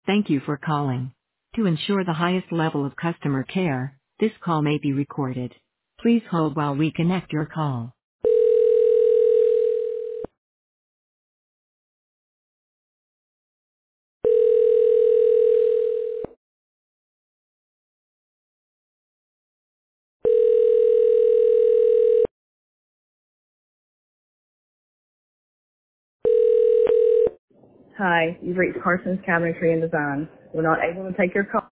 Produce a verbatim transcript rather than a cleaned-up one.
Thank you for calling. To ensure the highest level of customer care, this call may be recorded. Please hold while we connect your call. Hi, you've reached Carson's Cabinetry and Design. We're not able to take your call.